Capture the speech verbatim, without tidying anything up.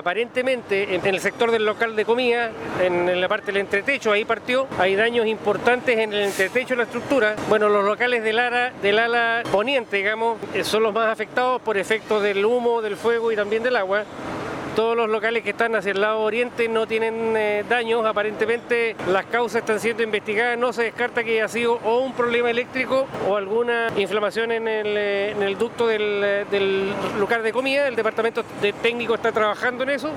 Aparentemente en el sector del local de comida, en la parte del entretecho, ahí partió, hay daños importantes en el entretecho de la estructura. Bueno, los locales del ala, del ala poniente, digamos, son los más afectados por efectos del humo, del fuego y también del agua. Todos los locales que están hacia el lado oriente no tienen eh, daños, aparentemente las causas están siendo investigadas, no se descarta que haya sido o un problema eléctrico o alguna inflamación en el, eh, en el ducto del, del local de comida. El departamento de técnico está trabajando en eso.